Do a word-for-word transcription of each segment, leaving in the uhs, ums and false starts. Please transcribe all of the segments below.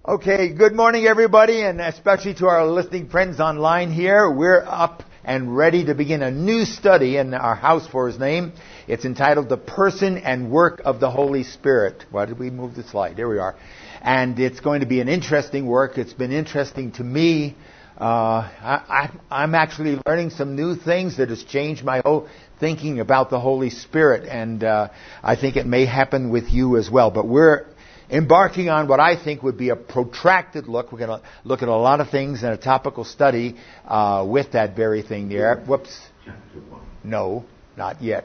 Okay, good morning everybody, and especially to our listening friends online here. We're up and ready to begin a new study in our house for His name. It's entitled The Person and Work of the Holy Spirit. Why did we move the slide? There we are. And it's going to be an interesting work. It's been interesting to me. Uh, I, I, I'm actually learning some new things that has changed my whole thinking about the Holy Spirit. And uh, I think it may happen with you as well. But we're embarking on what I think would be a protracted look. We're going to look at a lot of things in a topical study uh, with that very thing there. Whoops. No, not yet.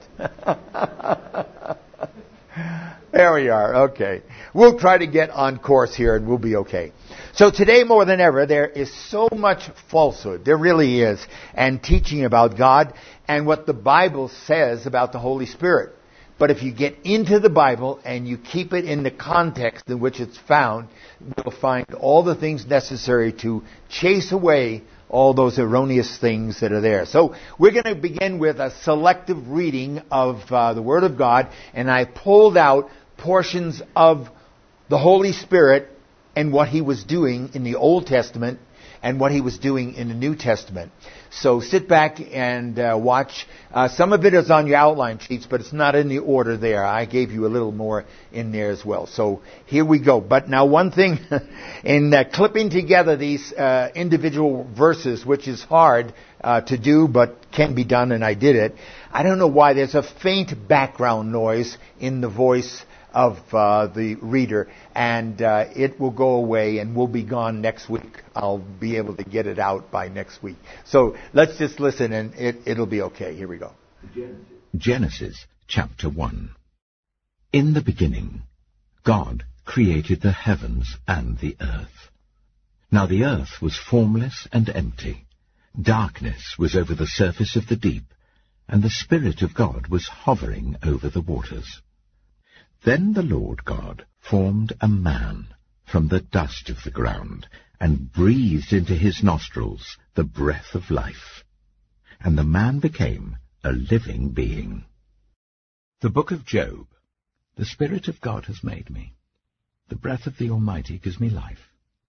There we are. Okay. We'll try to get on course here and we'll be okay. So today more than ever, there is so much falsehood. There really is. And teaching about God and what the Bible says about the Holy Spirit. But if you get into the Bible and you keep it in the context in which it's found, you'll find all the things necessary to chase away all those erroneous things that are there. So we're going to begin with a selective reading of uh, the Word of God, and I pulled out portions of the Holy Spirit and what He was doing in the Old Testament and what He was doing in the New Testament. So sit back and uh, watch. Uh, some of it is on your outline sheets, but it's not in the order there. I gave you a little more in there as well. So here we go. But now one thing, in uh, clipping together these uh, individual verses, which is hard uh, to do, but can be done, and I did it. I don't know why there's a faint background noise in the voice of uh, the reader, and uh, it will go away and we'll be gone next week. I'll be able to get it out by next week. So let's just listen and it, it'll be okay. Here we go. Genesis chapter one. In the beginning, God created the heavens and the earth. Now the earth was formless and empty. Darkness was over the surface of the deep, and the Spirit of God was hovering over the waters. Then the Lord God formed a man from the dust of the ground, and breathed into his nostrils the breath of life. And the man became a living being. The book of Job. The Spirit of God has made me. The breath of the Almighty gives me life.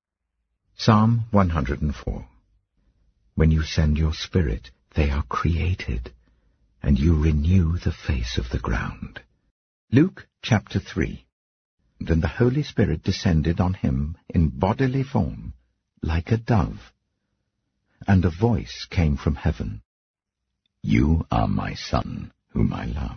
Psalm one hundred four. When you send your Spirit, they are created, and you renew the face of the ground. Luke chapter three. Then the Holy Spirit descended on him in bodily form, like a dove. And a voice came from heaven. You are my Son, whom I love.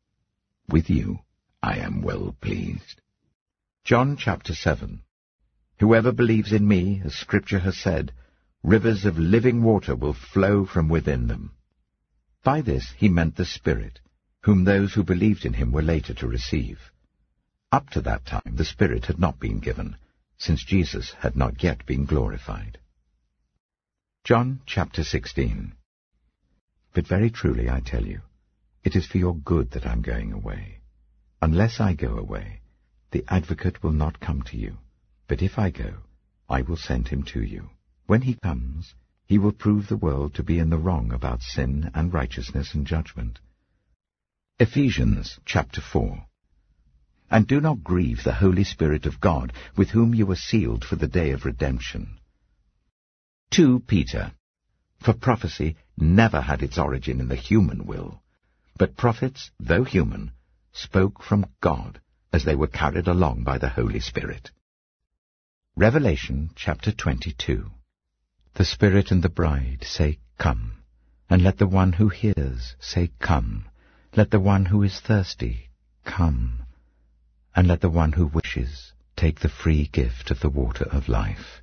With you I am well pleased. John chapter seven. Whoever believes in me, as Scripture has said, rivers of living water will flow from within them. By this he meant the Spirit, whom those who believed in him were later to receive. Up to that time the Spirit had not been given, since Jesus had not yet been glorified. John chapter sixteen. But very truly I tell you, it is for your good that I am going away. Unless I go away, the Advocate will not come to you. But if I go, I will send him to you. When he comes, he will prove the world to be in the wrong about sin and righteousness and judgment. Ephesians chapter four. And do not grieve the Holy Spirit of God, with whom you were sealed for the day of redemption. Second Peter. For prophecy never had its origin in the human will, but prophets, though human, spoke from God as they were carried along by the Holy Spirit. Revelation chapter twenty-two. The Spirit and the bride say, Come, and let the one who hears say, Come. Let the one who is thirsty come, and let the one who wishes take the free gift of the water of life.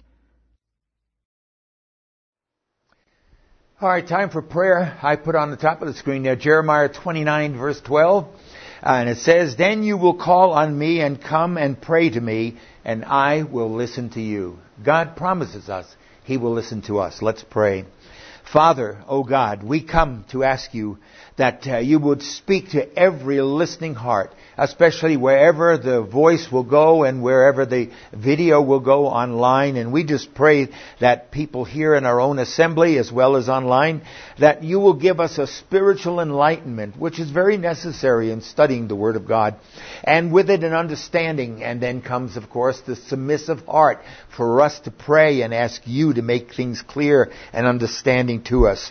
All right, time for prayer. I put on the top of the screen there Jeremiah twenty-nine, verse twelve. Uh, and it says, Then you will call on me and come and pray to me, and I will listen to you. God promises us He will listen to us. Let's pray. Father, O God, we come to ask you that uh, you would speak to every listening heart, especially wherever the voice will go and wherever the video will go online. And we just pray that people here in our own assembly as well as online, that you will give us a spiritual enlightenment, which is very necessary in studying the Word of God, and with it an understanding. And then comes, of course, the submissive heart for us to pray and ask you to make things clear and understanding to us.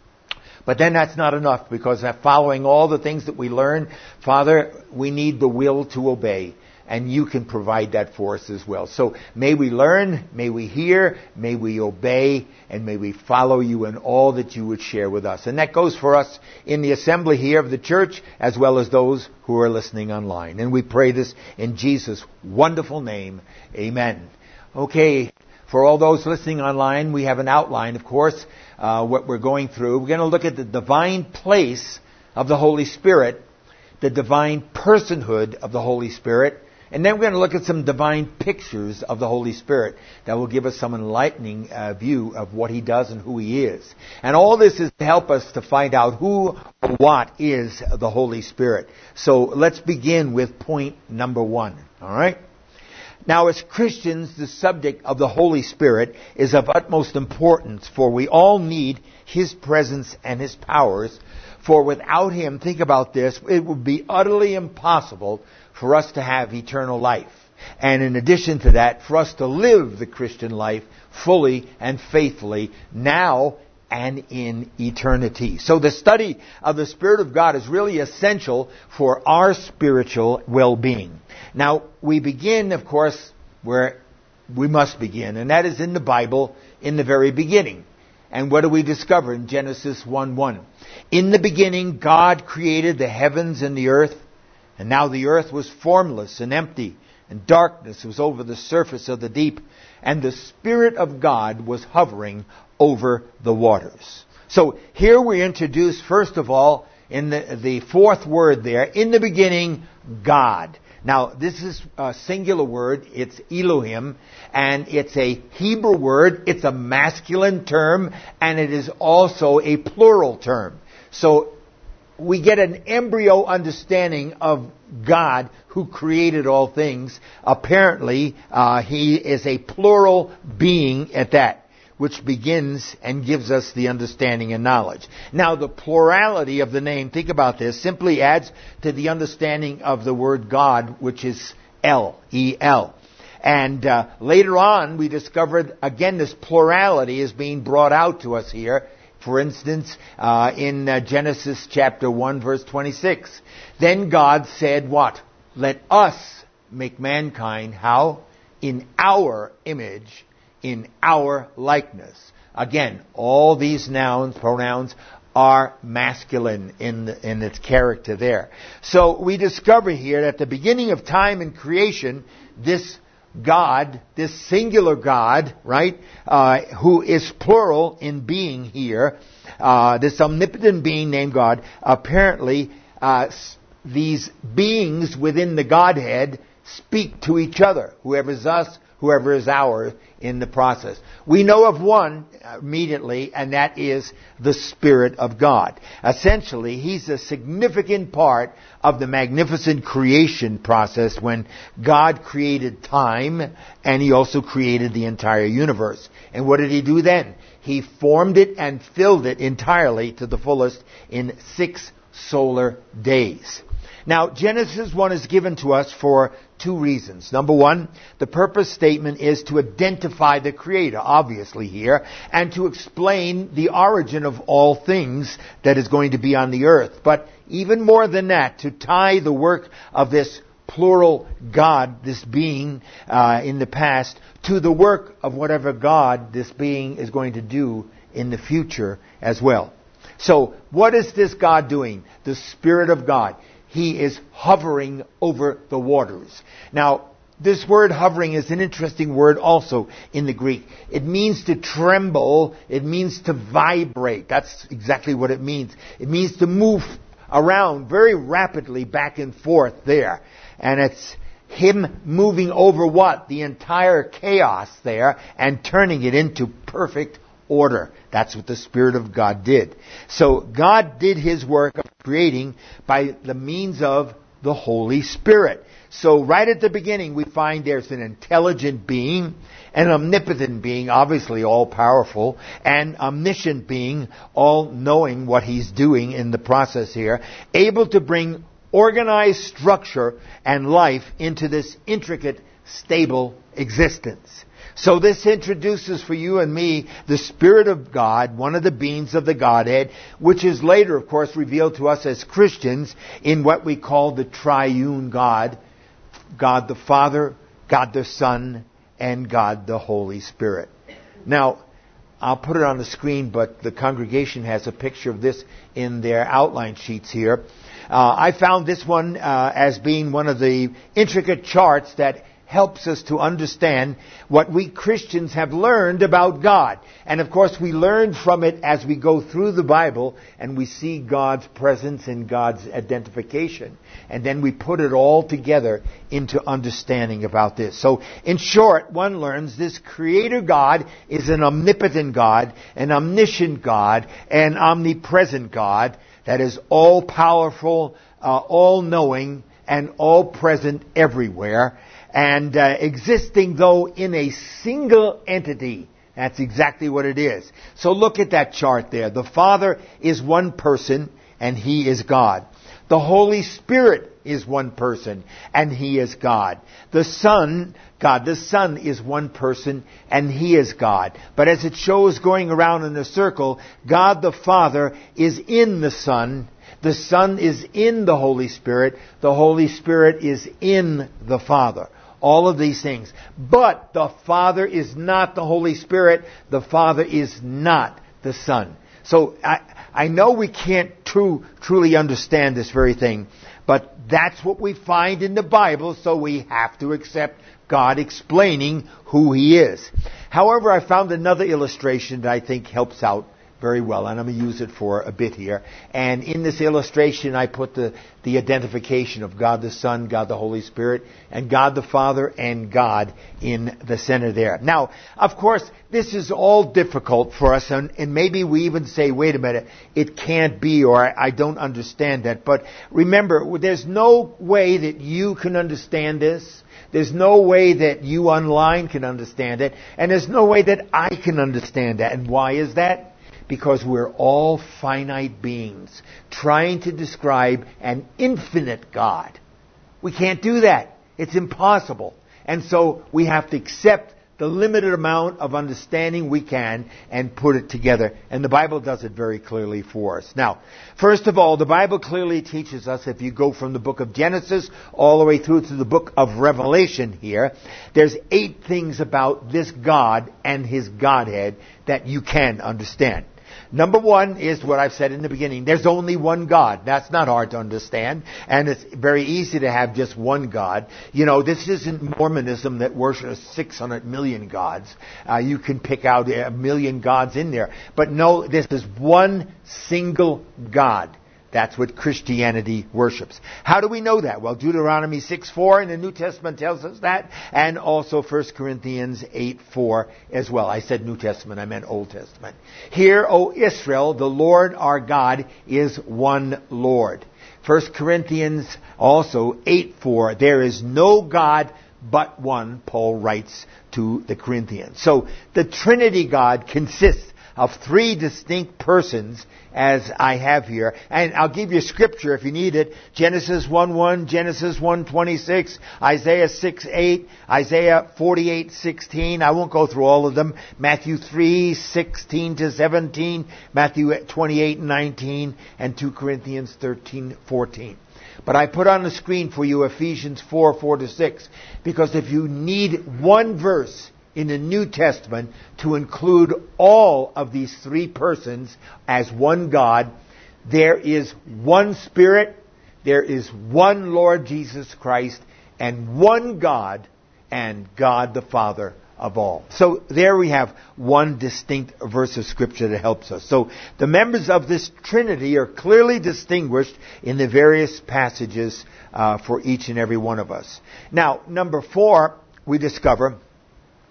But then that's not enough, because following all the things that we learn, Father, we need the will to obey. And you can provide that for us as well. So may we learn, may we hear, may we obey, and may we follow you in all that you would share with us. And that goes for us in the assembly here of the church, as well as those who are listening online. And we pray this in Jesus' wonderful name. Amen. Okay. For all those listening online, we have an outline, of course, uh, what we're going through. We're going to look at the divine place of the Holy Spirit, the divine personhood of the Holy Spirit, and then we're going to look at some divine pictures of the Holy Spirit that will give us some enlightening uh, view of what He does and who He is. And all this is to help us to find out who or what is the Holy Spirit. So let's begin with point number one. All right? Now, as Christians, the subject of the Holy Spirit is of utmost importance, for we all need His presence and His powers. For without Him, think about this, it would be utterly impossible for us to have eternal life. And in addition to that, for us to live the Christian life fully and faithfully now and in eternity. So the study of the Spirit of God is really essential for our spiritual well-being. Now, we begin, of course, where we must begin, and that is in the Bible, in the very beginning. And what do we discover in Genesis one one? In the beginning, God created the heavens and the earth, and now the earth was formless and empty, and darkness was over the surface of the deep, and the Spirit of God was hovering over the waters. So here we introduce, first of all, in the, the fourth word there, in the beginning, God. Now, this is a singular word. It's Elohim, and it's a Hebrew word. It's a masculine term, and it is also a plural term. So we get an embryo understanding of God who created all things. Apparently, uh, He is a plural being at that, which begins and gives us the understanding and knowledge. Now, the plurality of the name, think about this, simply adds to the understanding of the word God, which is El, E L. And uh, later on, we discovered, again, this plurality is being brought out to us here. For instance, uh, in uh, Genesis chapter one, verse twenty-six. Then God said what? Let us make mankind, how? In our image, in our likeness. Again, all these nouns, pronouns, are masculine in the, in its character there. So we discover here that at the beginning of time and creation, this God, this singular God, right, uh, who is plural in being here, uh, this omnipotent being named God, apparently uh, these beings within the Godhead speak to each other, whoever is us, whoever is ours in the process. We know of one immediately, and that is the Spirit of God. Essentially, He's a significant part of the magnificent creation process when God created time, and He also created the entire universe. And what did He do then? He formed it and filled it entirely to the fullest in six solar days. Now, Genesis one is given to us for two reasons. Number one, the purpose statement is to identify the Creator, obviously here, and to explain the origin of all things that is going to be on the earth. But even more than that, to tie the work of this plural God, this being uh, in the past, to the work of whatever God this being is going to do in the future as well. So, what is this God doing? The Spirit of God. He is hovering over the waters. Now, this word hovering is an interesting word also in the Greek. It means to tremble. It means to vibrate. That's exactly what it means. It means to move around very rapidly back and forth there. And it's Him moving over what? The entire chaos there and turning it into perfect order. That's what the Spirit of God did. So God did His work of creating by the means of the Holy Spirit. So right at the beginning we find there's an intelligent being, an omnipotent being, obviously all-powerful, and omniscient being, all-knowing what He's doing in the process here, able to bring organized structure and life into this intricate, stable existence. So this introduces for you and me the Spirit of God, one of the beings of the Godhead, which is later, of course, revealed to us as Christians in what we call the triune God, God the Father, God the Son, and God the Holy Spirit. Now, I'll put it on the screen, but the congregation has a picture of this in their outline sheets here. Uh, I found this one uh, as being one of the intricate charts that helps us to understand what we Christians have learned about God. And of course we learn from it as we go through the Bible and we see God's presence and God's identification. And then we put it all together into understanding about this. So in short, one learns this Creator God is an omnipotent God, an omniscient God, an omnipresent God that is all-powerful, uh, all-knowing, and all-present everywhere. And uh, existing, though, in a single entity. That's exactly what it is. So look at that chart there. The Father is one person, and He is God. The Holy Spirit is one person, and He is God. The Son, God, the Son is one person, and He is God. But as it shows going around in a circle, God the Father is in the Son. The Son is in the Holy Spirit. The Holy Spirit is in the Father. All of these things. But the Father is not the Holy Spirit. The Father is not the Son. So I, I know we can't true, truly understand this very thing, but that's what we find in the Bible, so we have to accept God explaining who He is. However, I found another illustration that I think helps out very well, and I'm going to use it for a bit here. And in this illustration, I put the, the identification of God the Son, God the Holy Spirit, and God the Father, and God in the center there. Now, of course, this is all difficult for us, and, and maybe we even say, wait a minute, it can't be, or I, I don't understand that. But remember, there's no way that you can understand this. There's no way that you online can understand it, and there's no way that I can understand that. And why is that? Because we're all finite beings trying to describe an infinite God. We can't do that. It's impossible. And so we have to accept the limited amount of understanding we can and put it together. And the Bible does it very clearly for us. Now, first of all, the Bible clearly teaches us, if you go from the book of Genesis all the way through to the book of Revelation here, there's eight things about this God and His Godhead that you can understand. Number one is what I've said in the beginning. There's only one God. That's not hard to understand. And it's very easy to have just one God. You know, this isn't Mormonism that worships six hundred million gods. Uh, you can pick out a million gods in there. But no, this is one single God. That's what Christianity worships. How do we know that? Well, Deuteronomy six four in the New Testament tells us that, and also First Corinthians eight four as well. I said New Testament, I meant Old Testament. Hear, O Israel, the Lord our God is one Lord. First Corinthians also eight four, there is no God but one, Paul writes to the Corinthians. So the Trinity God consists of three distinct persons, as I have here. And I'll give you scripture if you need it. Genesis one one, Genesis one twenty-six, Isaiah six eight, Isaiah forty-eight sixteen. I won't go through all of them. Matthew three sixteen to seventeen, Matthew twenty-eight nineteen, and two Corinthians thirteen fourteen. But I put on the screen for you Ephesians four four to six, because if you need one verse in the New Testament to include all of these three persons as one God, there is one Spirit, there is one Lord Jesus Christ, and one God, and God the Father of all. So there we have one distinct verse of Scripture that helps us. So the members of this Trinity are clearly distinguished in the various passages uh, for each and every one of us. Now, number four, we discover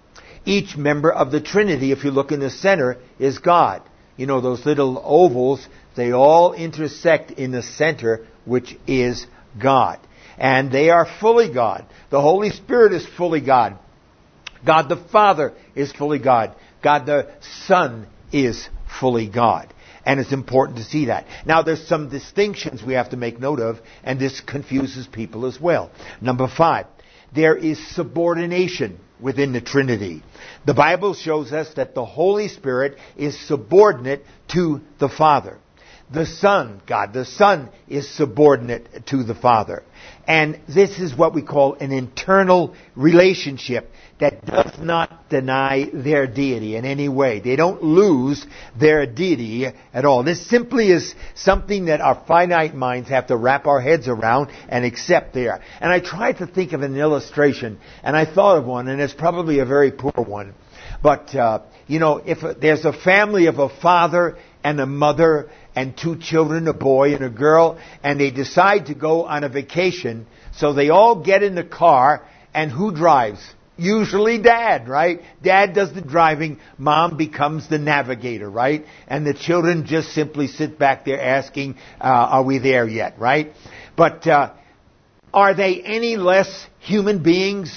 Each member of the Trinity, if you look in the center, is God. You know, those little ovals, they all intersect in the center, which is God. And they are fully God. The Holy Spirit is fully God. God the Father is fully God. God the Son is fully God. And it's important to see that. Now, there's some distinctions we have to make note of, and this confuses people as well. Number five, there is subordination within the Trinity. The Bible shows us that the Holy Spirit is subordinate to the Father. The Son, God the Son, is subordinate to the Father. And this is what we call an internal relationship that does not deny their deity in any way. They don't lose their deity at all. This simply is something that our finite minds have to wrap our heads around and accept there. And I tried to think of an illustration, and I thought of one, and it's probably a very poor one. But, uh, you know, if there's a family of a father and a mother and two children, a boy and a girl, and they decide to go on a vacation, so they all get in the car, and who drives? Usually Dad, right? Dad does the driving, Mom becomes the navigator, right? And the children just simply sit back there asking, uh, are we there yet, right? But uh, are they any less human beings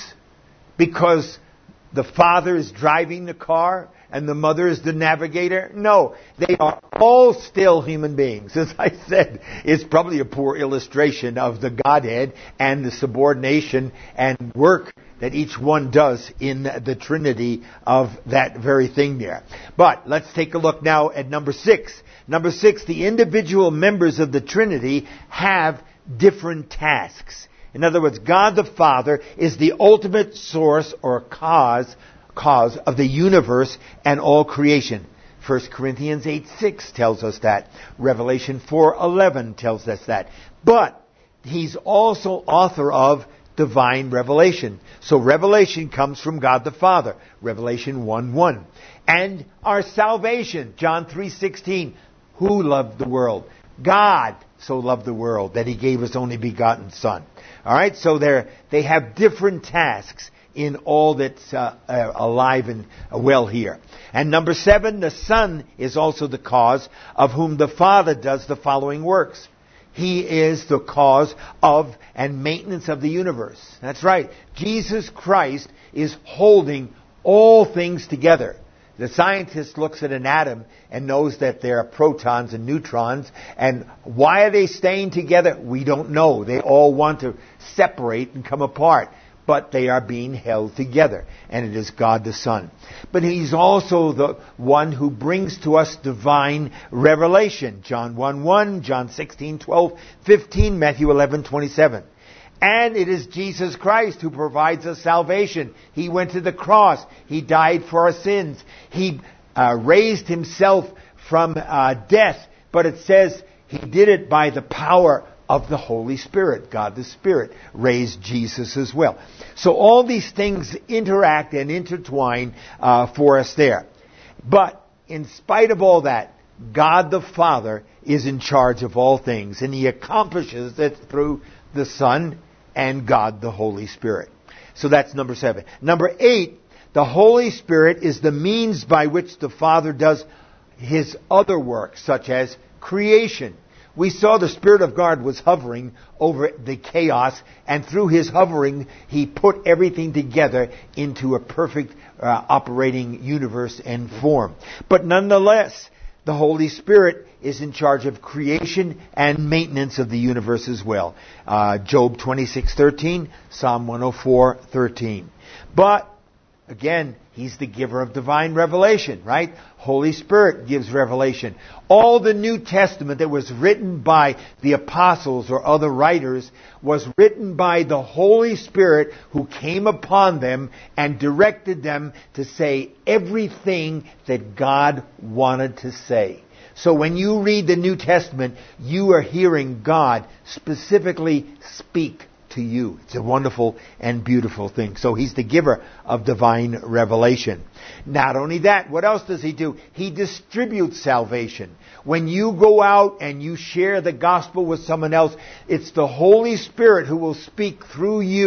because the father is driving the car and the mother is the navigator? No, they are all still human beings. As I said, it's probably a poor illustration of the Godhead and the subordination and work that each one does in the Trinity of that very thing there. But let's take a look now at number six. Number six, the individual members of the Trinity have different tasks. In other words, God the Father is the ultimate source or cause cause of the universe and all creation. First Corinthians eight six tells us that. Revelation four eleven tells us that. But He's also author of divine revelation. So revelation comes from God the Father. Revelation one one. And our salvation, John three sixteen. Who loved the world? God so loved the world that He gave His only begotten Son. All right, so they they have different tasks in all that's uh, uh, alive and well here. And number seven, the Son is also the cause of whom the Father does the following works. He is the cause of and maintenance of the universe. That's right. Jesus Christ is holding all things together. The scientist looks at an atom and knows that there are protons and neutrons. And why are they staying together? We don't know. They all want to separate and come apart. But they are being held together. And it is God the Son. But He's also the one who brings to us divine revelation. John one one, John sixteen twelve, fifteen, Matthew eleven twenty-seven. And it is Jesus Christ who provides us salvation. He went to the cross. He died for our sins. He uh, raised Himself from uh, death. But it says He did it by the power of the Holy Spirit. God the Spirit raised Jesus as well. So all these things interact and intertwine uh, for us there. But in spite of all that, God the Father is in charge of all things. And He accomplishes it through the Son and God the Holy Spirit. So that's number seven. Number eight, the Holy Spirit is the means by which the Father does His other works, such as creation. We saw the Spirit of God was hovering over the chaos, and through His hovering, He put everything together into a perfect uh, operating universe and form. But nonetheless, the Holy Spirit is in charge of creation and maintenance of the universe as well. Uh, Job twenty-six thirteen, Psalm one oh four thirteen. But, again, He's the giver of divine revelation, right? Holy Spirit gives revelation. All the New Testament that was written by the apostles or other writers was written by the Holy Spirit who came upon them and directed them to say everything that God wanted to say. So when you read the New Testament, you are hearing God specifically speak to you. It's a wonderful and beautiful thing. So He's the giver of divine revelation. Not only that, what else does He do? He distributes salvation. When you go out and you share the gospel with someone else, it's the Holy Spirit who will speak through you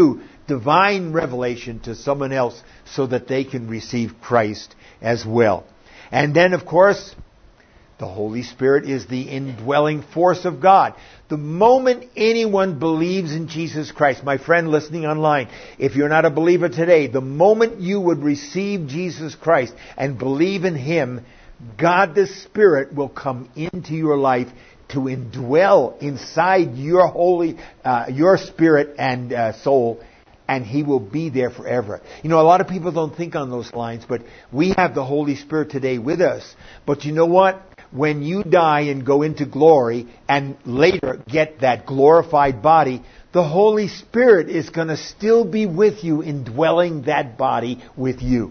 divine revelation to someone else so that they can receive Christ as well. And then, of course, the Holy Spirit is the indwelling force of God. The moment anyone believes in Jesus Christ, my friend listening online, if you're not a believer today, the moment you would receive Jesus Christ and believe in Him, God the Spirit will come into your life to indwell inside your holy, uh, your spirit and uh, soul, and He will be there forever. You know, a lot of people don't think on those lines, but we have the Holy Spirit today with us. But you know what? When you die and go into glory and later get that glorified body, the Holy Spirit is going to still be with you, indwelling that body with you.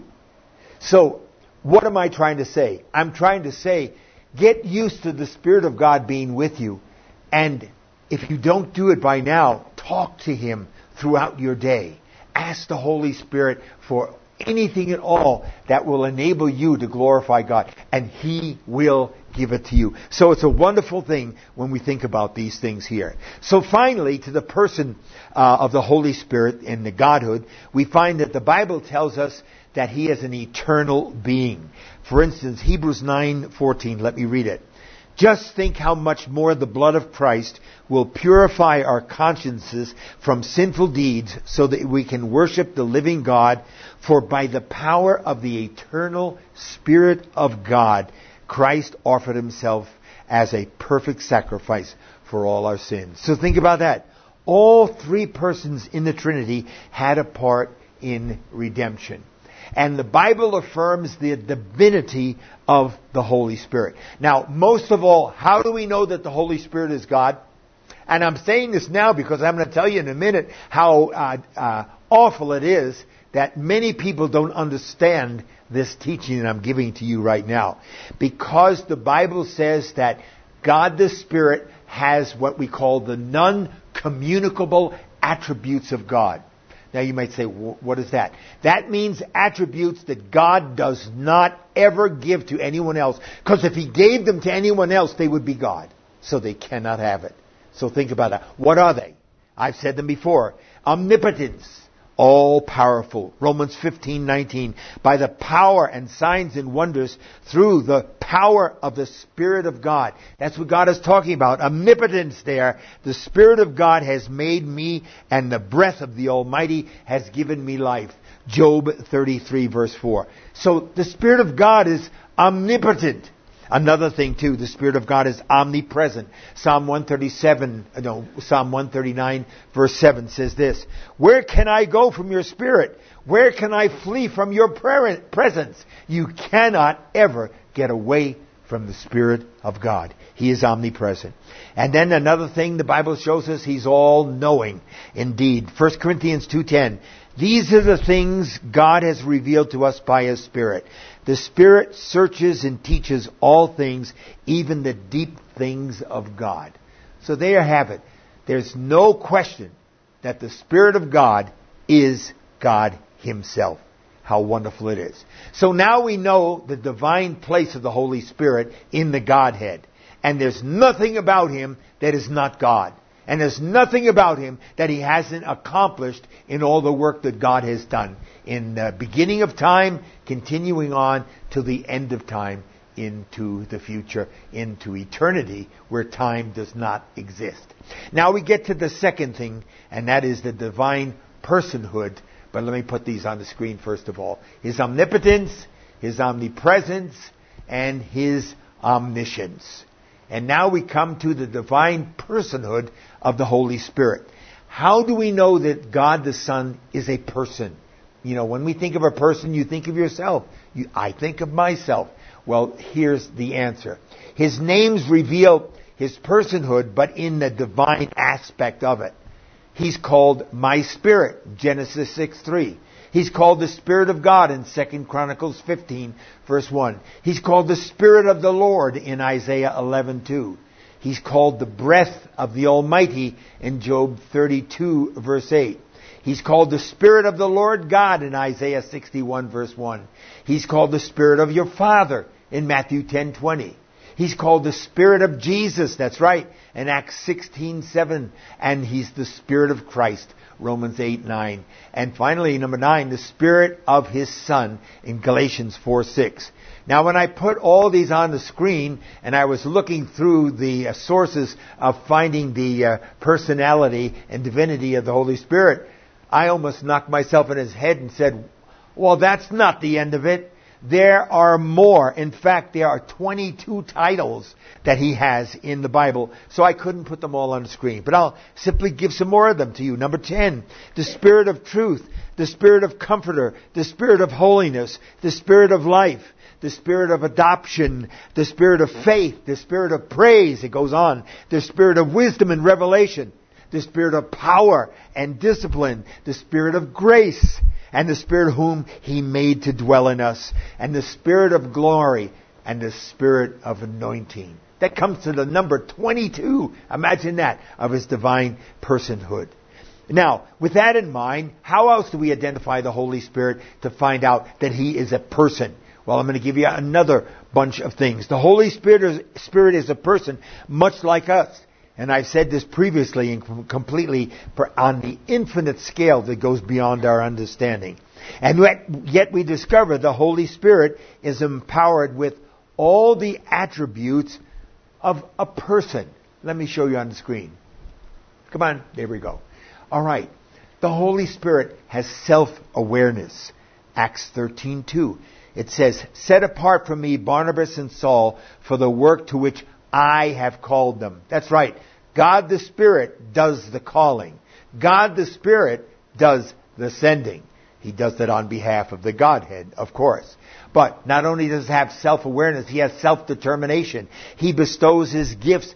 So, what am I trying to say? I'm trying to say, get used to the Spirit of God being with you. And if you don't do it by now, talk to Him throughout your day. Ask the Holy Spirit for anything at all that will enable you to glorify God. And He will give it to you. So it's a wonderful thing when we think about these things here. So finally, to the person uh, of the Holy Spirit and the Godhood, we find that the Bible tells us that He is an eternal being. For instance, Hebrews nine fourteen, let me read it. Just think how much more the blood of Christ will purify our consciences from sinful deeds so that we can worship the living God. For by the power of the eternal Spirit of God, Christ offered Himself as a perfect sacrifice for all our sins. So think about that. All three persons in the Trinity had a part in redemption. And the Bible affirms the divinity of the Holy Spirit. Now, most of all, how do we know that the Holy Spirit is God? And I'm saying this now because I'm going to tell you in a minute how uh, uh, awful it is that many people don't understand this teaching that I'm giving to you right now. Because the Bible says that God the Spirit has what we call the non-communicable attributes of God. Now you might say, what is that? That means attributes that God does not ever give to anyone else. Because if He gave them to anyone else, they would be God. So they cannot have it. So think about that. What are they? I've said them before. Omnipotence. All powerful. Romans fifteen nineteen. By the power and signs and wonders through the power of the Spirit of God. That's what God is talking about. Omnipotence there. The Spirit of God has made me, and the breath of the Almighty has given me life. Job thirty-three verse four. So the Spirit of God is omnipotent. Another thing too, the Spirit of God is omnipresent. Psalm one thirty-seven, no, Psalm one thirty-nine verse seven says this, where can I go from your Spirit? Where can I flee from your presence? You cannot ever get away from the Spirit of God. He is omnipresent. And then another thing the Bible shows us, He's all-knowing. Indeed, First Corinthians two ten, these are the things God has revealed to us by His Spirit. The Spirit searches and teaches all things, even the deep things of God. So there you have it. There's no question that the Spirit of God is God Himself. How wonderful it is. So now we know the divine place of the Holy Spirit in the Godhead. And there's nothing about Him that is not God. And there's nothing about Him that He hasn't accomplished in all the work that God has done. In the beginning of time, continuing on to the end of time, into the future, into eternity, where time does not exist. Now we get to the second thing, and that is the divine personhood. But let me put these on the screen first of all. His omnipotence, His omnipresence, and His omniscience. And now we come to the divine personhood of the Holy Spirit. How do we know that God the Son is a person? You know, when we think of a person, you think of yourself. You, I think of myself. Well, here's the answer. His names reveal His personhood, but in the divine aspect of it. He's called My Spirit, Genesis six three. He's called the Spirit of God in Second Chronicles fifteen, verse one. He's called the Spirit of the Lord in Isaiah eleven two. He's called the breath of the Almighty in Job thirty-two, verse eight. He's called the Spirit of the Lord God in Isaiah sixty-one, verse one. He's called the Spirit of your Father in Matthew ten twenty. He's called the Spirit of Jesus. That's right. In Acts sixteen seven. And He's the Spirit of Christ. Romans eight nine. And finally, number nine, the Spirit of His Son in Galatians four six. Now, when I put all these on the screen, and I was looking through the uh, sources of finding the uh, personality and divinity of the Holy Spirit, I almost knocked myself in his head and said, well, that's not the end of it. There are more. In fact, there are twenty-two titles that He has in the Bible. So I couldn't put them all on the screen. But I'll simply give some more of them to you. Number ten, the Spirit of Truth, the Spirit of Comforter, the Spirit of Holiness, the Spirit of Life, the Spirit of Adoption, the Spirit of Faith, the Spirit of Praise, it goes on, the Spirit of Wisdom and Revelation, the Spirit of Power and Discipline, the Spirit of Grace, and the Spirit whom He made to dwell in us, and the Spirit of glory, and the Spirit of anointing. That comes to the number twenty-two, imagine that, of His divine personhood. Now, with that in mind, how else do we identify the Holy Spirit to find out that He is a person? Well, I'm going to give you another bunch of things. The Holy Spirit is, Spirit is a person much like us. And I've said this previously and completely on the infinite scale that goes beyond our understanding. And yet we discover the Holy Spirit is empowered with all the attributes of a person. Let me show you on the screen. Come on, there we go. All right. The Holy Spirit has self-awareness. Acts thirteen two. It says, set apart from me Barnabas and Saul for the work to which I have called them. That's right. God the Spirit does the calling. God the Spirit does the sending. He does that on behalf of the Godhead, of course. But not only does He have self-awareness, He has self-determination. He bestows His gifts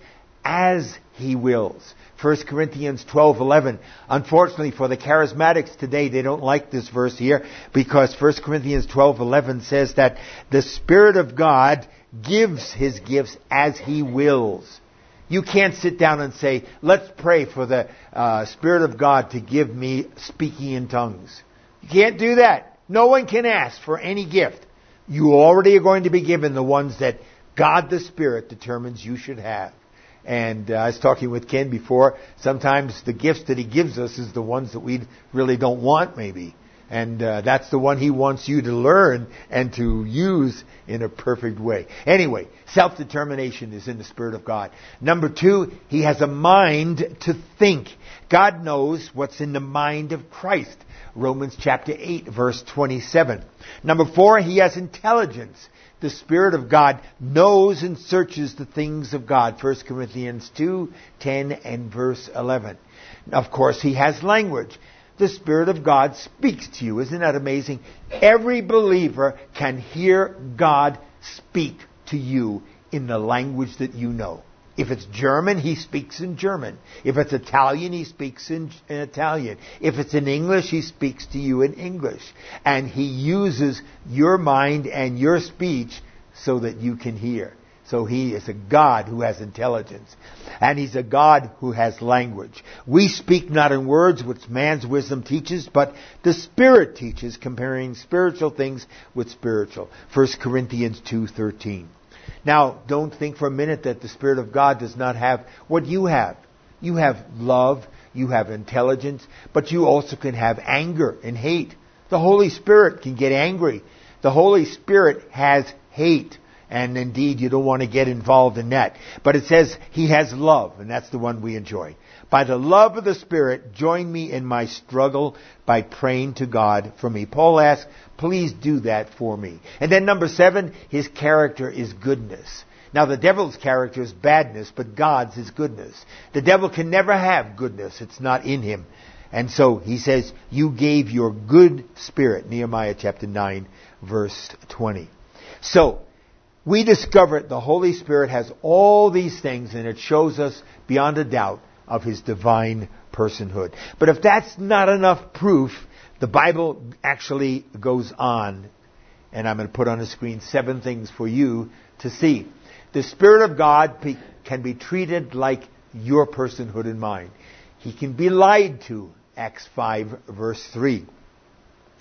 as He wills. First Corinthians twelve eleven. Unfortunately for the charismatics today, they don't like this verse here because First Corinthians twelve eleven says that the Spirit of God gives His gifts as He wills. You can't sit down and say, let's pray for the uh, Spirit of God to give me speaking in tongues. You can't do that. No one can ask for any gift. You already are going to be given the ones that God the Spirit determines you should have. And uh, I was talking with Ken before, sometimes the gifts that He gives us is the ones that we really don't want maybe. And uh, that's the one He wants you to learn and to use in a perfect way. Anyway, self-determination is in the Spirit of God. Number two, He has a mind to think. God knows what's in the mind of Christ. Romans chapter eight, verse twenty-seven. Number four, He has intelligence. The Spirit of God knows and searches the things of God. First Corinthians two ten and verse eleven. Of course, He has language. The Spirit of God speaks to you. Isn't that amazing? Every believer can hear God speak to you in the language that you know. If it's German, He speaks in German. If it's Italian, He speaks in, in Italian. If it's in English, He speaks to you in English. And He uses your mind and your speech so that you can hear. So He is a God who has intelligence. And He's a God who has language. We speak not in words which man's wisdom teaches, but the Spirit teaches, comparing spiritual things with spiritual. First Corinthians two thirteen. Now, don't think for a minute that the Spirit of God does not have what you have. You have love, you have intelligence, but you also can have anger and hate. The Holy Spirit can get angry. The Holy Spirit has hate. And indeed, you don't want to get involved in that. But it says He has love, and that's the one we enjoy. By the love of the Spirit, join me in my struggle by praying to God for me. Paul asks, please do that for me. And then number seven, His character is goodness. Now the devil's character is badness, but God's is goodness. The devil can never have goodness. It's not in him. And so he says, you gave your good Spirit, Nehemiah chapter nine, verse twenty. So, we discover the Holy Spirit has all these things, and it shows us beyond a doubt of His divine personhood. But if that's not enough proof, the Bible actually goes on. And I'm going to put on the screen seven things for you to see. The Spirit of God can be treated like your personhood and mine. He can be lied to, Acts five, verse three.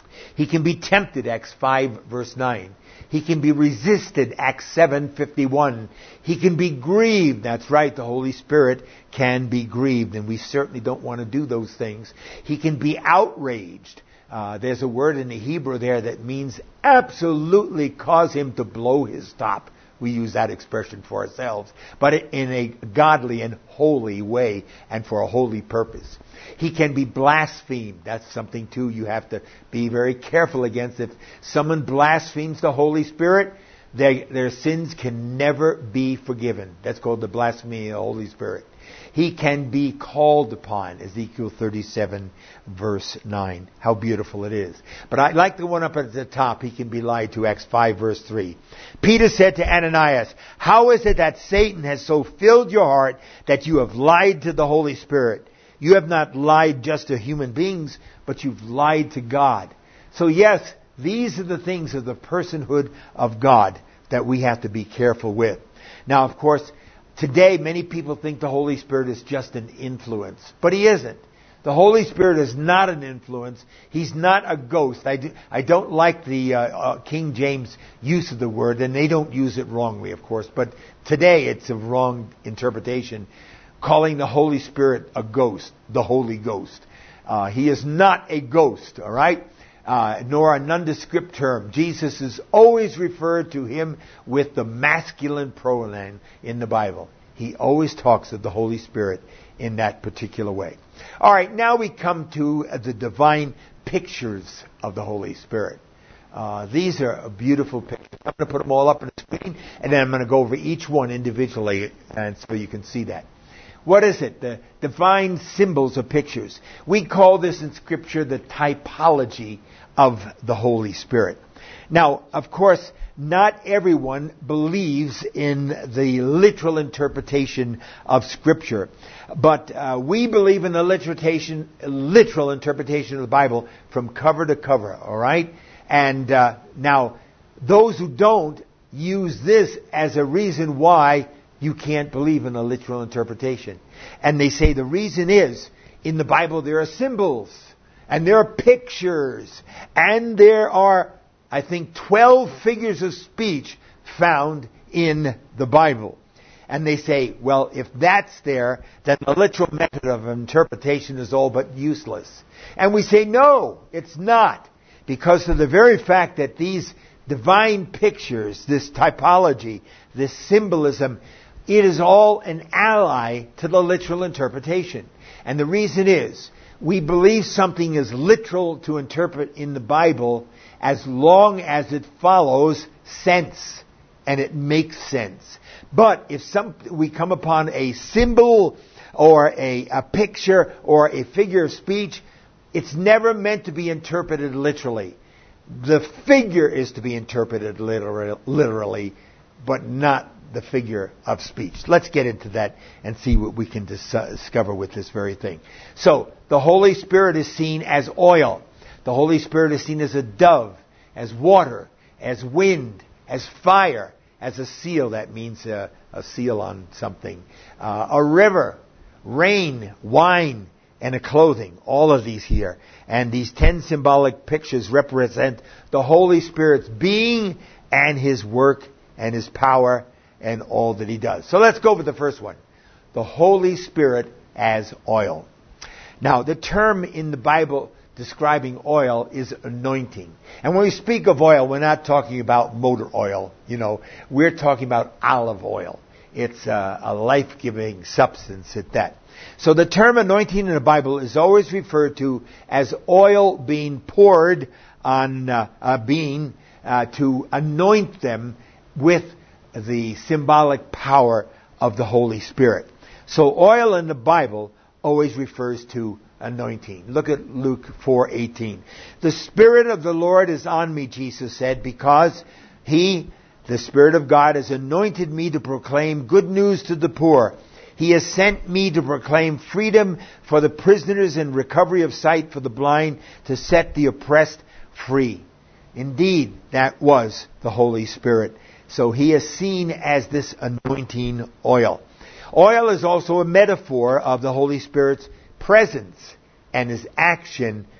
He can be tempted, Acts five, verse nine. He can be resisted, Acts seven, fifty-one. He can be grieved. That's right, the Holy Spirit can be grieved, and we certainly don't want to do those things. He can be outraged. Uh, there's a word in the Hebrew there that means absolutely cause him to blow his top. We use that expression for ourselves, but in a godly and holy way and for a holy purpose. He can be blasphemed. That's something, too, you have to be very careful against. If someone blasphemes the Holy Spirit, they, their sins can never be forgiven. That's called the blasphemy of the Holy Spirit. He can be called upon, Ezekiel thirty-seven, verse nine. How beautiful it is. But I like the one up at the top. He can be lied to, Acts five, verse three. Peter said to Ananias, "How is it that Satan has so filled your heart that you have lied to the Holy Spirit? You have not lied just to human beings, but you've lied to God." So yes, these are the things of the personhood of God that we have to be careful with. Now, of course, today, many people think the Holy Spirit is just an influence, but He isn't. The Holy Spirit is not an influence. He's not a ghost. I, do, I don't like the uh, uh, King James use of the word, and they don't use it wrongly, of course, but today it's a wrong interpretation, calling the Holy Spirit a ghost, the Holy Ghost. Uh, he is not a ghost, all right? Uh, nor a nondescript term. Jesus is always referred to Him with the masculine pronoun in the Bible. He always talks of the Holy Spirit in that particular way. All right, now we come to the divine pictures of the Holy Spirit. Uh, these are beautiful pictures. I'm going to put them all up on the screen, and then I'm going to go over each one individually, and so you can see that. What is it? The divine symbols or pictures. We call this in Scripture the typology of the Holy Spirit. Now, of course, not everyone believes in the literal interpretation of Scripture, but uh, we believe in the literation, literal interpretation of the Bible from cover to cover, all right? And uh, now, those who don't use this as a reason why you can't believe in a literal interpretation. And they say the reason is, in the Bible there are symbols, and there are pictures, and there are, I think, twelve figures of speech found in the Bible. And they say, well, if that's there, then the literal method of interpretation is all but useless. And we say, no, it's not. Because of the very fact that these divine pictures, this typology, this symbolism, it is all an ally to the literal interpretation. And the reason is, we believe something is literal to interpret in the Bible as long as it follows sense and it makes sense. But if some, we come upon a symbol or a, a picture or a figure of speech, it's never meant to be interpreted literally. The figure is to be interpreted literally, literally, but not the figure of speech. Let's get into that and see what we can dis- discover with this very thing. So, the Holy Spirit is seen as oil. The Holy Spirit is seen as a dove, as water, as wind, as fire, as a seal. That means a, a seal on something. Uh, a river, rain, wine, and a clothing. All of these here. And these ten symbolic pictures represent the Holy Spirit's being and His work and His power and all that He does. So let's go with the first one. The Holy Spirit as oil. Now, the term in the Bible describing oil is anointing. And when we speak of oil, we're not talking about motor oil. You know, we're talking about olive oil. It's a, a life-giving substance at that. So the term anointing in the Bible is always referred to as oil being poured on uh, a being uh, to anoint them with the symbolic power of the Holy Spirit. So oil in the Bible always refers to anointing. Look at Luke four eighteen. The Spirit of the Lord is on me, Jesus said, because He, the Spirit of God, has anointed me to proclaim good news to the poor. He has sent me to proclaim freedom for the prisoners and recovery of sight for the blind, to set the oppressed free. Indeed, that was the Holy Spirit. So He is seen as this anointing oil. Oil is also a metaphor of the Holy Spirit's presence and His action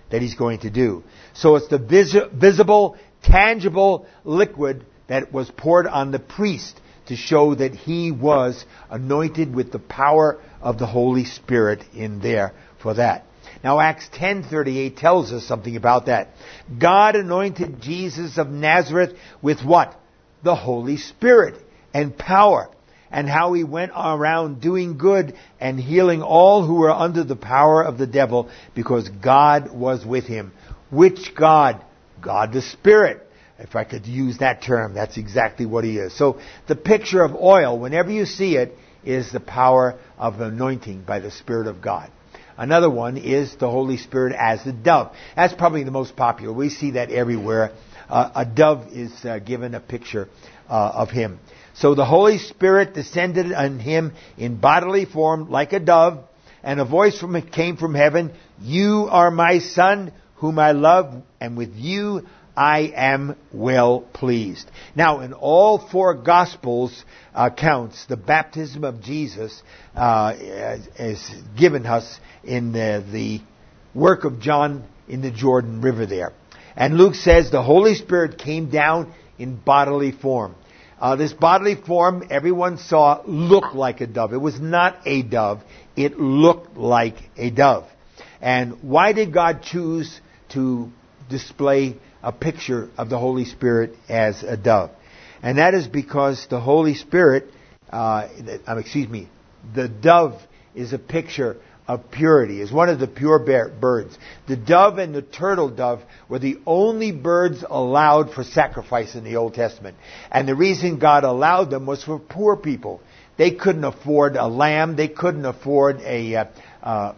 that he's going to do. So it's the vis- visible, tangible liquid that was poured on the priest to show that he was anointed with the power of the Holy Spirit in there for that. Now Acts ten thirty-eight tells us something about that. God anointed Jesus of Nazareth with what? The Holy Spirit and power, and how he went around doing good and healing all who were under the power of the devil, because God was with him. Which God? God the Spirit. If I could use that term, that's exactly what he is. So the picture of oil, whenever you see it, is the power of anointing by the Spirit of God. Another one is the Holy Spirit as a dove. That's probably the most popular. We see that everywhere. Uh, a dove is uh, given a picture uh, of him. So the Holy Spirit descended on him in bodily form like a dove, and a voice from it came from heaven, "You are my Son, whom I love, and with you I am well pleased." Now, in all four Gospels accounts, the baptism of Jesus uh, is given us in the, the work of John in the Jordan River there. And Luke says the Holy Spirit came down in bodily form. Uh, this bodily form, everyone saw, looked like a dove. It was not a dove. It looked like a dove. And why did God choose to display a picture of the Holy Spirit as a dove? And that is because the Holy Spirit, uh, excuse me, the dove is a picture of purity, is one of the pure birds. The dove and the turtle dove were the only birds allowed for sacrifice in the Old Testament. And the reason God allowed them was for poor people. They couldn't afford a lamb. They couldn't afford a, uh, uh,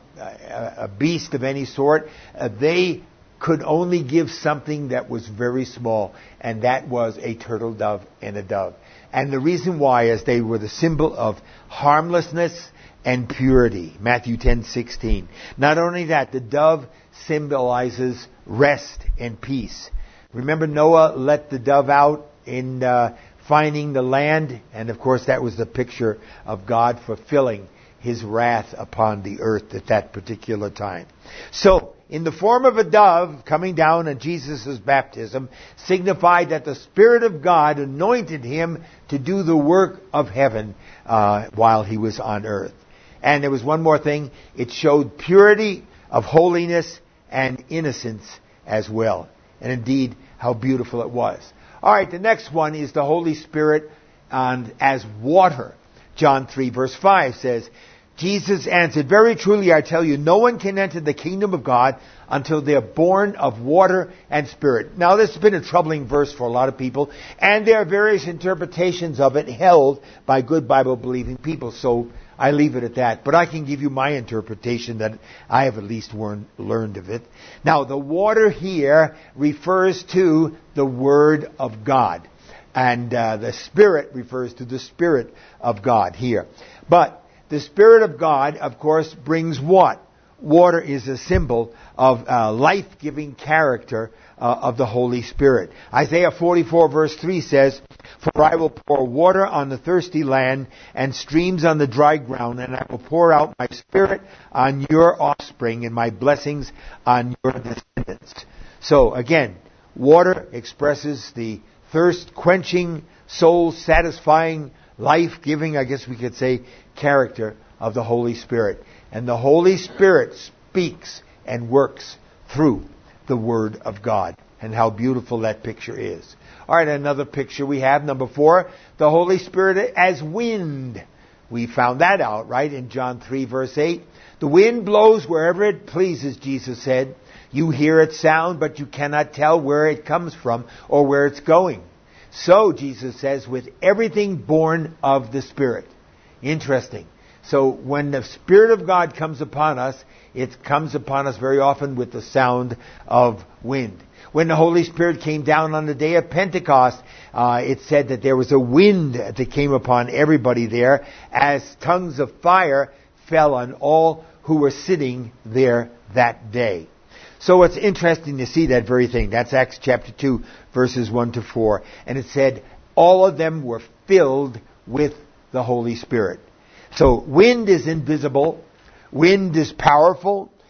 a beast of any sort. Uh, they could only give something that was very small, and that was a turtle dove and a dove. And the reason why is they were the symbol of harmlessness and purity. Matthew ten sixteen. Not only that, the dove symbolizes rest and peace. Remember, Noah let the dove out in uh, finding the land, and of course that was the picture of God fulfilling his wrath upon the earth at that particular time. So, in the form of a dove coming down at Jesus' baptism, signified that the Spirit of God anointed him to do the work of heaven uh, while he was on earth. And there was one more thing. It showed purity of holiness and innocence as well. And indeed, how beautiful it was. All right, the next one is the Holy Spirit and as water. John three verse five says, Jesus answered, "Very truly I tell you, no one can enter the kingdom of God until they are born of water and spirit." Now, this has been a troubling verse for a lot of people, and there are various interpretations of it held by good Bible-believing people, so I leave it at that. But I can give you my interpretation that I have at least learned of it. Now, the water here refers to the Word of God, and uh, the Spirit refers to the Spirit of God here. But the Spirit of God, of course, brings what? Water is a symbol of uh, life-giving character uh, of the Holy Spirit. Isaiah forty-four verse three says, "For I will pour water on the thirsty land and streams on the dry ground, and I will pour out my Spirit on your offspring and my blessings on your descendants." So again, water expresses the thirst-quenching, soul-satisfying, life-giving, I guess we could say, character of the Holy Spirit. And the Holy Spirit speaks and works through the Word of God. And how beautiful that picture is. All right, another picture we have, number four, the Holy Spirit as wind. We found that out, right, in John three, verse eight. "The wind blows wherever it pleases," Jesus said. "You hear its sound, but you cannot tell where it comes from or where it's going." So, Jesus says, with everything born of the Spirit. Interesting. So, when the Spirit of God comes upon us, it comes upon us very often with the sound of wind. When the Holy Spirit came down on the day of Pentecost, uh, it said that there was a wind that came upon everybody there, as tongues of fire fell on all who were sitting there that day. So it's interesting to see that very thing. That's Acts chapter two, verses one to four. And it said, all of them were filled with the Holy Spirit. So wind is invisible. Wind is powerful.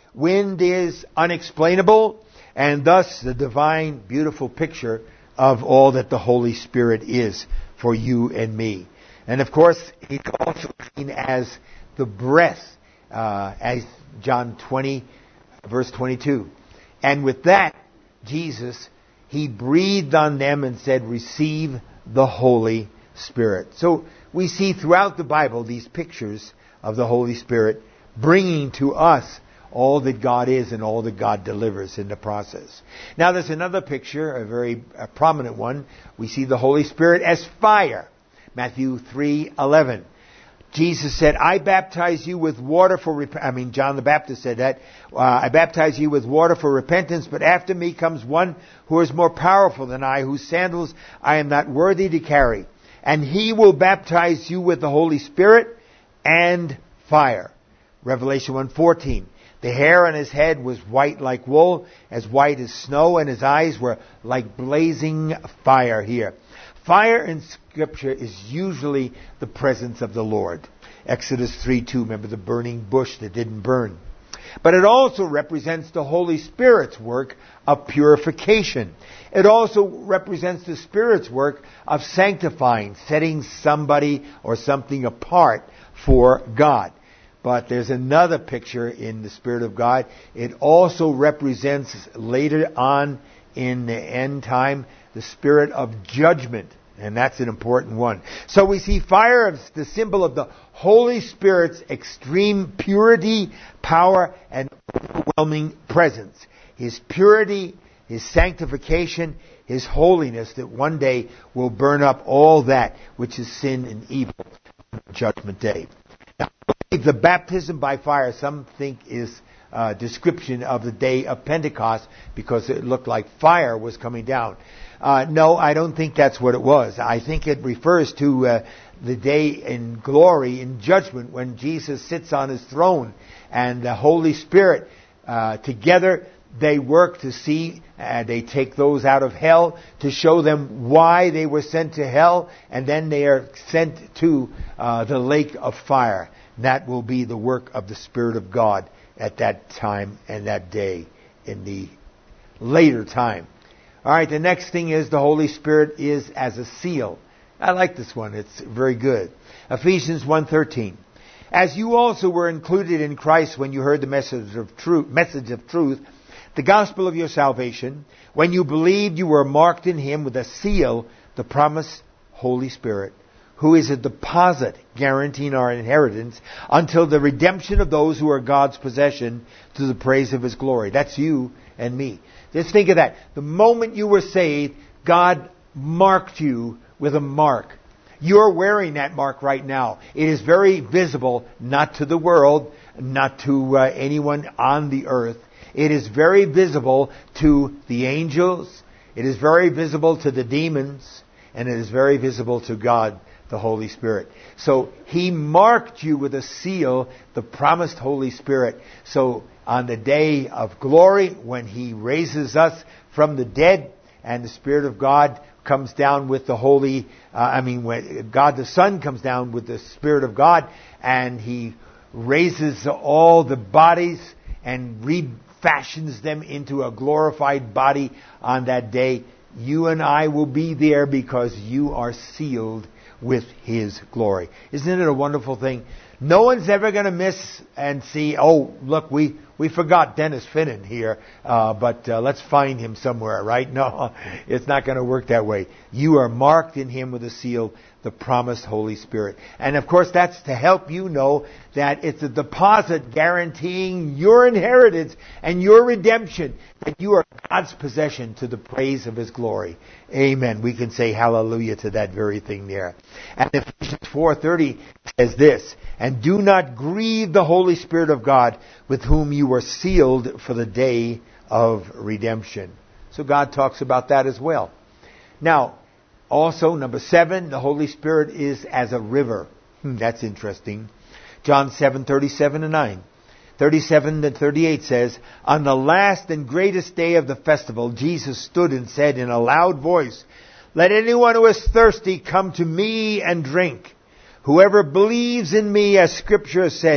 Wind is unexplainable, and thus the divine, beautiful picture of all that the Holy Spirit is for you and me. And of course, he's also seen as the breath, uh, as John twenty, verse twenty-two. And with that, Jesus, he breathed on them and said, receive the Holy Spirit. So we see throughout the Bible these pictures of the Holy Spirit bringing to us all that God is and all that God delivers in the process. Now there's another picture, a very a prominent one. We see the Holy Spirit as fire. Matthew three eleven. Jesus said, I baptize you with water for repentance. I mean, John the Baptist said that. Uh, I baptize you with water for repentance, but after me comes one who is more powerful than I, whose sandals I am not worthy to carry. And he will baptize you with the Holy Spirit and fire. Revelation one fourteen. The hair on his head was white like wool, as white as snow, and his eyes were like blazing fire here. Fire in Scripture is usually the presence of the Lord. Exodus three two, remember the burning bush that didn't burn. But it also represents the Holy Spirit's work of purification. It also represents the Spirit's work of sanctifying, setting somebody or something apart for God. But there's another picture in the Spirit of God. It also represents later on in the end time the spirit of judgment. And that's an important one. So we see fire as the symbol of the Holy Spirit's extreme purity, power, and overwhelming presence. His purity, His sanctification, His holiness that one day will burn up all that which is sin and evil on Judgment Day. Now, the baptism by fire, some think is a description of the day of Pentecost because it looked like fire was coming down. Uh, no, I don't think that's what it was. I think it refers to uh, the day in glory, in judgment, when Jesus sits on His throne and the Holy Spirit, uh, together they work to see, uh, they take those out of hell to show them why they were sent to hell, and then they are sent to uh, the lake of fire. That will be the work of the Spirit of God at that time and that day in the later time. All right, the next thing is the Holy Spirit is as a seal. I like this one. It's very good. Ephesians one thirteen. As you also were included in Christ when you heard the message of truth, message of truth, the gospel of your salvation, when you believed, you were marked in Him with a seal, the promised Holy Spirit, who is a deposit guaranteeing our inheritance until the redemption of those who are God's possession to the praise of His glory. That's you and me. Just think of that. The moment you were saved, God marked you with a mark. You're wearing that mark right now. It is very visible, not to the world, not to uh, anyone on the earth. It is very visible to the angels. It is very visible to the demons. And it is very visible to God, the Holy Spirit. So He marked you with a seal, the promised Holy Spirit. So on the day of glory, when He raises us from the dead, and the Spirit of God comes down with the Holy, uh, I mean, when God the Son comes down with the Spirit of God, and He raises all the bodies and refashions them into a glorified body on that day, you and I will be there because you are sealed with His glory. Isn't it a wonderful thing? No one's ever going to miss and see, oh, look, we, we forgot Dennis Finnan here, uh, but uh, let's find him somewhere, right? No, it's not going to work that way. You are marked in Him with a seal, the promised Holy Spirit. And of course, that's to help you know that it's a deposit guaranteeing your inheritance and your redemption, that you are God's possession to the praise of His glory. Amen. We can say hallelujah to that very thing there. And Ephesians four thirty says this, and do not grieve the Holy Spirit of God, with whom you were sealed for the day of redemption. So God talks about that as well. Now, also, number seven, the Holy Spirit is as a river. Hmm, that's interesting. John seven thirty-seven and nine. thirty-seven and thirty-eight says, on the last and greatest day of the festival, Jesus stood and said in a loud voice, let anyone who is thirsty come to me and drink. Whoever believes in me, as Scripture has said,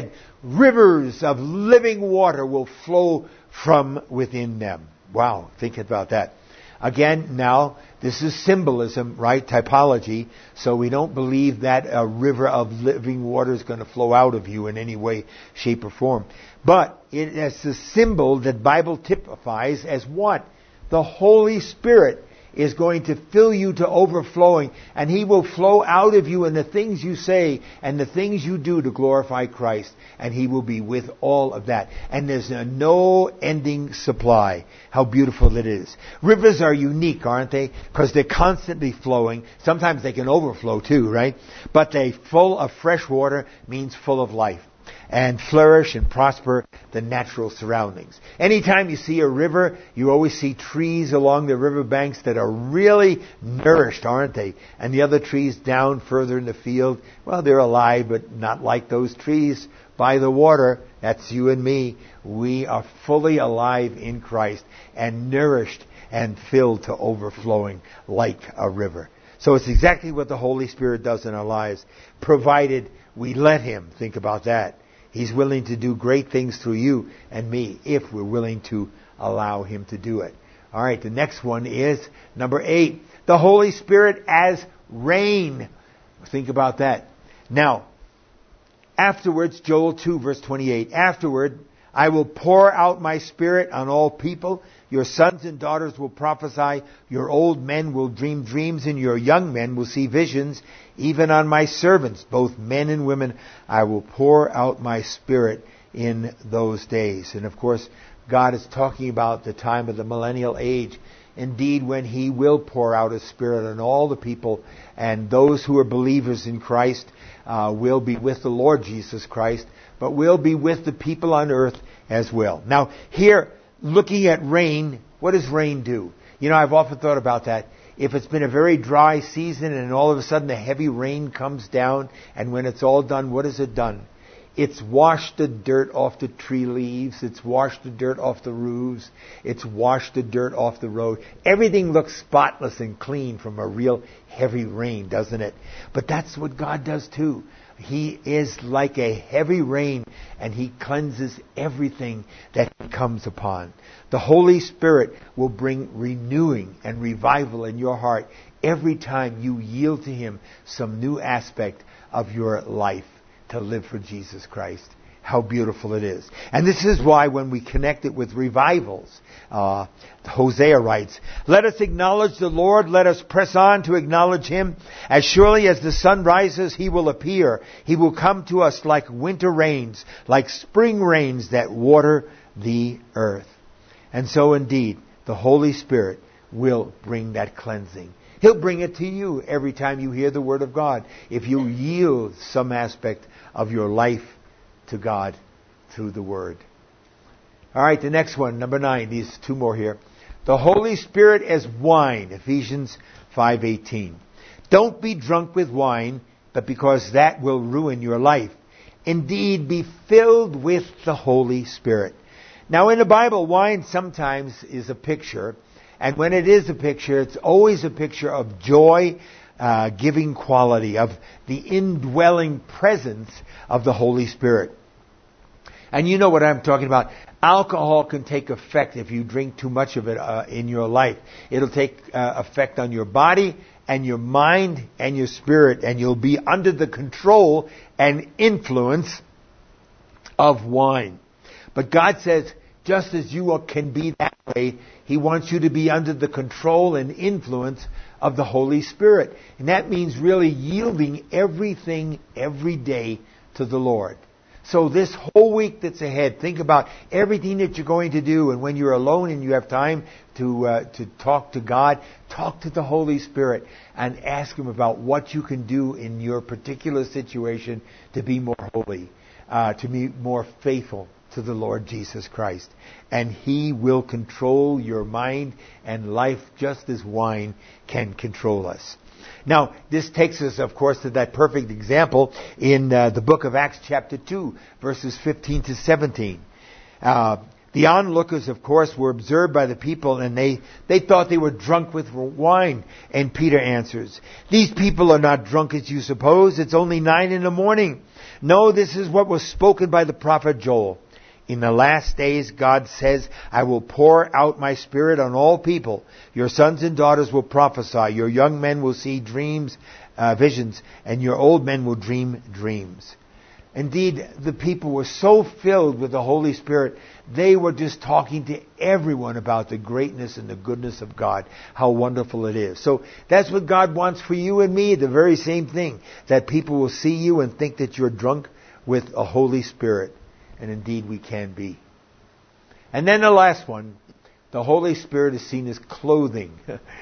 rivers of living water will flow from within them. Wow, think about that. Again, now, this is symbolism, right? Typology. So we don't believe that a river of living water is going to flow out of you in any way, shape, or form. But it is a symbol that Bible typifies as what? The Holy Spirit is going to fill you to overflowing, and He will flow out of you in the things you say and the things you do to glorify Christ, and He will be with all of that. And there's a no-ending supply. How beautiful it is. Rivers are unique, aren't they? Because they're constantly flowing. Sometimes they can overflow too, right? But they full of fresh water means full of life, and flourish and prosper the natural surroundings. Anytime you see a river, you always see trees along the riverbanks that are really nourished, aren't they? And the other trees down further in the field, well, they're alive, but not like those trees by the water. That's you and me. We are fully alive in Christ and nourished and filled to overflowing like a river. So it's exactly what the Holy Spirit does in our lives, provided we let Him. Think about that. He's willing to do great things through you and me if we're willing to allow Him to do it. All right, the next one is number eight. The Holy Spirit as rain. Think about that. Now, afterwards, Joel two, verse twenty-eight. Afterward, I will pour out my Spirit on all people. Your sons and daughters will prophesy. Your old men will dream dreams, and your young men will see visions. Even on my servants, both men and women, I will pour out my Spirit in those days. And of course, God is talking about the time of the millennial age. Indeed, when He will pour out His Spirit on all the people, and those who are believers in Christ uh, will be with the Lord Jesus Christ, but will be with the people on earth as well. Now, here, looking at rain, what does rain do? You know, I've often thought about that. If it's been a very dry season and all of a sudden a heavy rain comes down, and when it's all done, what has it done? It's washed the dirt off the tree leaves. It's washed the dirt off the roofs. It's washed the dirt off the road. Everything looks spotless and clean from a real heavy rain, doesn't it? But that's what God does too. He is like a heavy rain, and He cleanses everything that He comes upon. The Holy Spirit will bring renewing and revival in your heart every time you yield to Him some new aspect of your life to live for Jesus Christ. How beautiful it is. And this is why when we connect it with revivals, uh, Hosea writes, let us acknowledge the Lord, let us press on to acknowledge Him. As surely as the sun rises, He will appear. He will come to us like winter rains, like spring rains that water the earth. And so indeed, the Holy Spirit will bring that cleansing. He'll bring it to you every time you hear the Word of God, if you yield some aspect of your life to God through the Word. All right, the next one, number nine. These two more here. The Holy Spirit as wine, Ephesians five eighteen. Don't be drunk with wine, but because that will ruin your life. Indeed, be filled with the Holy Spirit. Now, in the Bible, wine sometimes is a picture, and when it is a picture, it's always a picture of joy, uh, giving quality, of the indwelling presence of the Holy Spirit. And you know what I'm talking about. Alcohol can take effect if you drink too much of it uh, in your life. It'll take uh, effect on your body and your mind and your spirit, and you'll be under the control and influence of wine. But God says, just as you can be that way, He wants you to be under the control and influence of the Holy Spirit. And that means really yielding everything every day to the Lord. So this whole week that's ahead, think about everything that you're going to do. And when you're alone and you have time to uh, to talk to God, talk to the Holy Spirit and ask Him about what you can do in your particular situation to be more holy, uh, to be more faithful to the Lord Jesus Christ. And He will control your mind and life just as wine can control us. Now, this takes us, of course, to that perfect example in uh, the book of Acts chapter two, verses fifteen to seventeen. Uh, the onlookers, of course, were observed by the people, and they, they thought they were drunk with wine. And Peter answers, "These people are not drunk as you suppose. It's only nine in the morning. No, this is what was spoken by the prophet Joel. In the last days, God says, I will pour out my Spirit on all people. Your sons and daughters will prophesy. Your young men will see dreams, uh, visions, and your old men will dream dreams. Indeed, the people were so filled with the Holy Spirit, they were just talking to everyone about the greatness and the goodness of God, how wonderful it is. So that's what God wants for you and me, the very same thing, that people will see you and think that you're drunk with a Holy Spirit. And indeed we can be. And then the last one, the Holy Spirit is seen as clothing.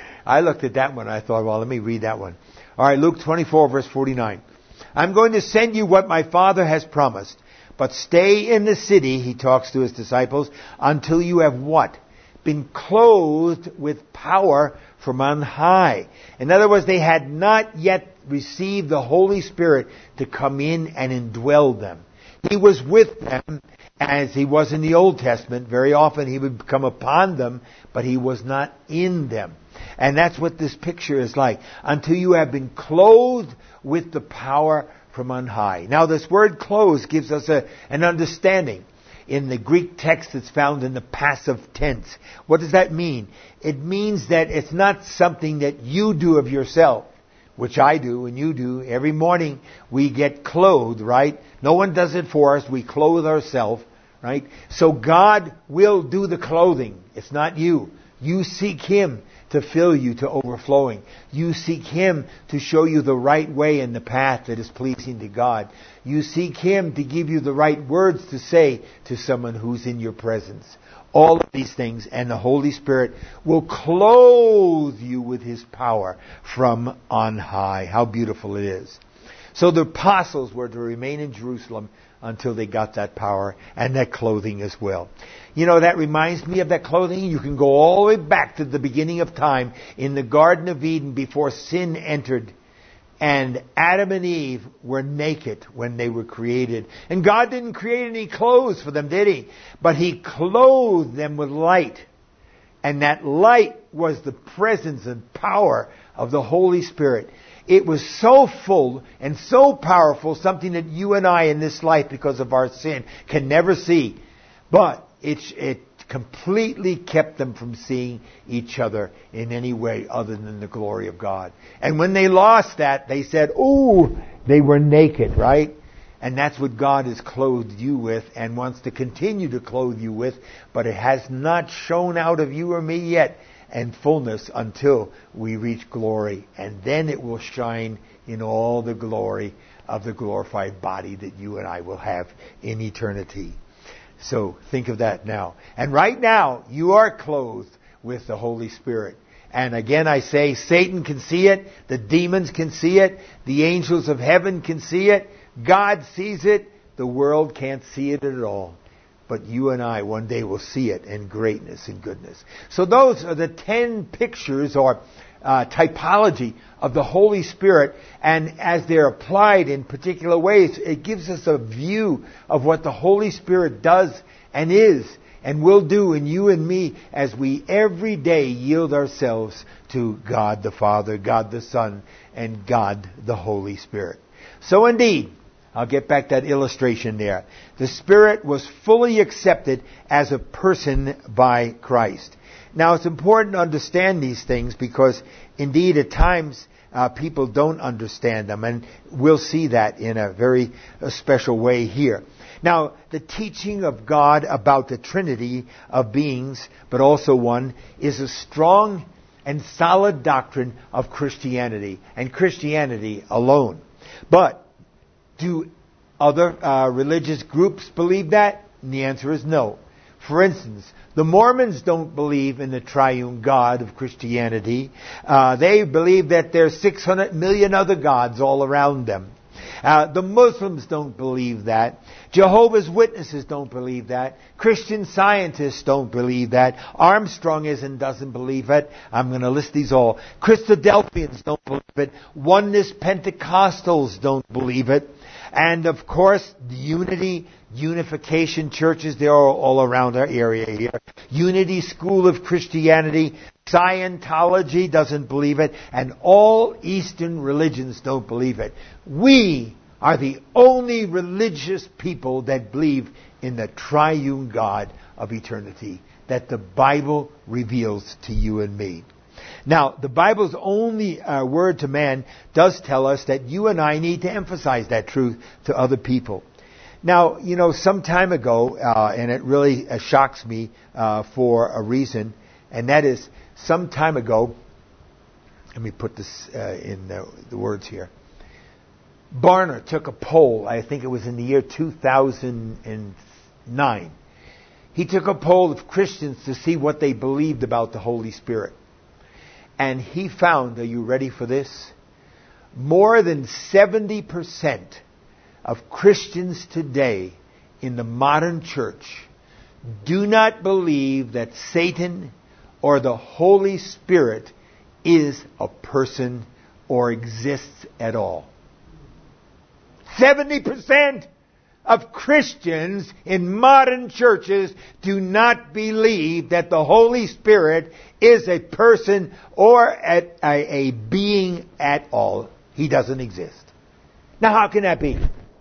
I looked at that one and I thought, well, let me read that one. All right, Luke twenty-four, verse forty-nine. I'm going to send you what my Father has promised, but stay in the city, he talks to his disciples, until you have what? Been clothed with power from on high. In other words, they had not yet received the Holy Spirit to come in and indwell them. He was with them as he was in the Old Testament. Very often he would come upon them, but he was not in them. And that's what this picture is like. Until you have been clothed with the power from on high. Now this word clothed gives us a, an understanding. In the Greek text it's found in the passive tense. What does that mean? It means that it's not something that you do of yourself, which I do and you do. Every morning we get clothed, right? No one does it for us. We clothe ourselves, right? So God will do the clothing. It's not you. You seek Him to fill you to overflowing. You seek Him to show you the right way and the path that is pleasing to God. You seek Him to give you the right words to say to someone who's in your presence. All of these things, and the Holy Spirit will clothe you with His power from on high. How beautiful it is. So the apostles were to remain in Jerusalem until they got that power and that clothing as well. You know, that reminds me of that clothing. You can go all the way back to the beginning of time in the Garden of Eden before sin entered. And Adam and Eve were naked when they were created. And God didn't create any clothes for them, did He? But He clothed them with light. And that light was the presence and power of the Holy Spirit. It was so full and so powerful, something that you and I in this life, because of our sin, can never see. But it, it completely kept them from seeing each other in any way other than the glory of God. And when they lost that, they said, ooh, they were naked, right? And that's what God has clothed you with and wants to continue to clothe you with, but it has not shown out of you or me yet in fullness until we reach glory. And then it will shine in all the glory of the glorified body that you and I will have in eternity. So think of that now. And right now, you are clothed with the Holy Spirit. And again, I say, Satan can see it. The demons can see it. The angels of heaven can see it. God sees it. The world can't see it at all. But you and I one day will see it in greatness and goodness. So those are the ten pictures or uh, typology of the Holy Spirit. And as they're applied in particular ways, it gives us a view of what the Holy Spirit does and is and will do in you and me as we every day yield ourselves to God the Father, God the Son, and God the Holy Spirit. So indeed, I'll get back that illustration there. The Spirit was fully accepted as a person by Christ. Now, it's important to understand these things because, indeed, at times, uh, people don't understand them. And we'll see that in a very uh, special way here. Now, the teaching of God about the Trinity of beings, but also one, is a strong and solid doctrine of Christianity, and Christianity alone. But do other uh, religious groups believe that? And the answer is no. For instance, the Mormons don't believe in the triune God of Christianity. Uh, they believe that there's six hundred million other gods all around them. Uh, the Muslims don't believe that. Jehovah's Witnesses don't believe that. Christian Scientists don't believe that. Armstrong isn't, doesn't believe it. I'm going to list these all. Christadelphians don't believe it. Oneness Pentecostals don't believe it. And of course, the Unity, Unification churches, they're all, all around our area here. Unity School of Christianity, Scientology doesn't believe it, and all Eastern religions don't believe it. We are the only religious people that believe in the triune God of eternity that the Bible reveals to you and me. Now, the Bible's only uh, word to man does tell us that you and I need to emphasize that truth to other people. Now, you know, some time ago, uh, and it really uh, shocks me uh, for a reason, and that is, some time ago, let me put this uh, in the, the words here. Barna took a poll, I think it was in the year two thousand nine. He took a poll of Christians to see what they believed about the Holy Spirit. And he found, are you ready for this? More than seventy percent of Christians today in the modern church do not believe that Satan or the Holy Spirit is a person or exists at all. seventy percent of Christians in modern churches do not believe that the Holy Spirit is a person or a, a, a being at all. He doesn't exist. Now, how can that be?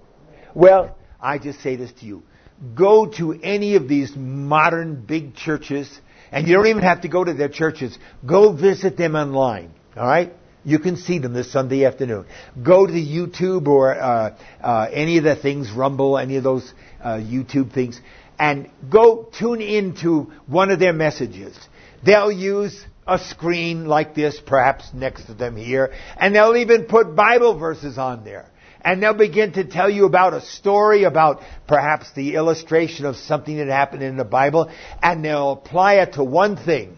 Well, I just say this to you. Go to any of these modern big churches, and you don't even have to go to their churches. Go visit them online, all right? You can see them this Sunday afternoon. Go to YouTube or uh, uh, any of the things, Rumble, any of those uh, YouTube things, and go tune into one of their messages. They'll use a screen like this, perhaps next to them here, and they'll even put Bible verses on there. And they'll begin to tell you about a story, about perhaps the illustration of something that happened in the Bible, and they'll apply it to one thing.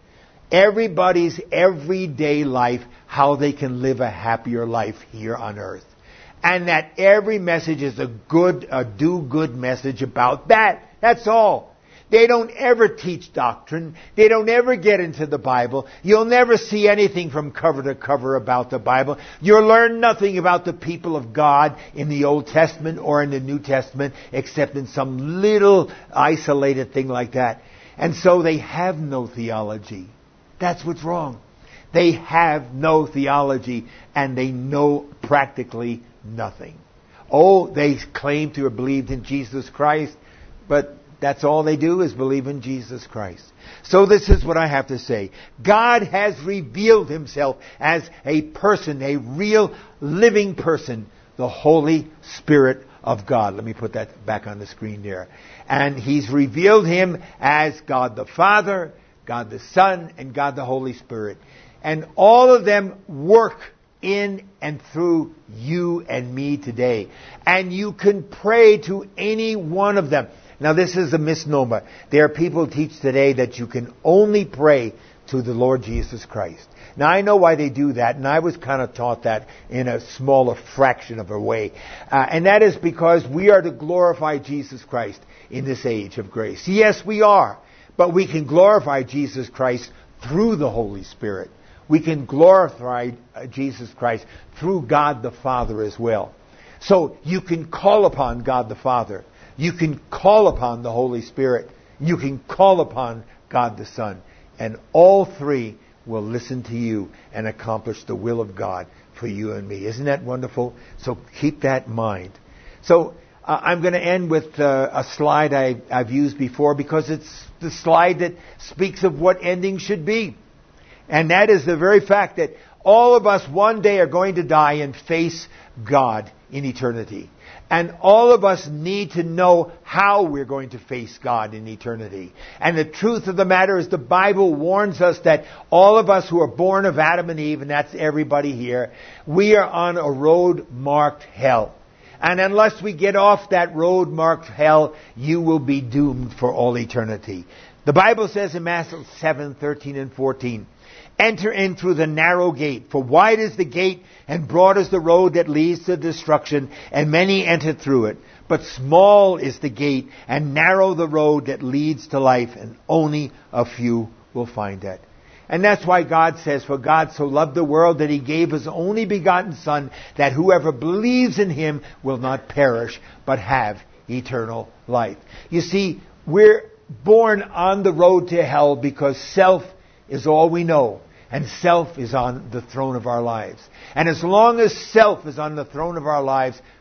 Everybody's everyday life, how they can live a happier life here on earth. And that every message is a good, a do-good message about that. That's all. They don't ever teach doctrine. They don't ever get into the Bible. You'll never see anything from cover to cover about the Bible. You'll learn nothing about the people of God in the Old Testament or in the New Testament except in some little isolated thing like that. And so they have no theology. That's what's wrong. They have no theology and they know practically nothing. Oh, they claim to have believed in Jesus Christ, but that's all they do is believe in Jesus Christ. So this is what I have to say. God has revealed Himself as a person, a real living person, the Holy Spirit of God. Let me put that back on the screen there. And He's revealed Him as God the Father, God the Son, and God the Holy Spirit. And all of them work in and through you and me today. And you can pray to any one of them. Now, this is a misnomer. There are people who teach today that you can only pray to the Lord Jesus Christ. Now, I know why they do that, and I was kind of taught that in a smaller fraction of a way. Uh, and that is because we are to glorify Jesus Christ in this age of grace. Yes, we are. But we can glorify Jesus Christ through the Holy Spirit. We can glorify Jesus Christ through God the Father as well. So you can call upon God the Father. You can call upon the Holy Spirit. You can call upon God the Son. And all three will listen to you and accomplish the will of God for you and me. Isn't that wonderful? So keep that in mind. So uh, I'm going to end with uh, a slide I, I've used before because it's the slide that speaks of what ending should be. And that is the very fact that all of us one day are going to die and face God in eternity. And all of us need to know how we're going to face God in eternity. And the truth of the matter is the Bible warns us that all of us who are born of Adam and Eve, and that's everybody here, we are on a road marked hell. And unless we get off that road marked hell, you will be doomed for all eternity. The Bible says in Matthew seven, thirteen and fourteen, enter in through the narrow gate, for wide is the gate and broad is the road that leads to destruction, and many enter through it. But small is the gate and narrow the road that leads to life, and only a few will find it. And that's why God says, for God so loved the world that He gave His only begotten Son, that whoever believes in Him will not perish, but have eternal life. You see, we're born on the road to hell because self is all we know. And self is on the throne of our lives. And as long as self is on the throne of our lives,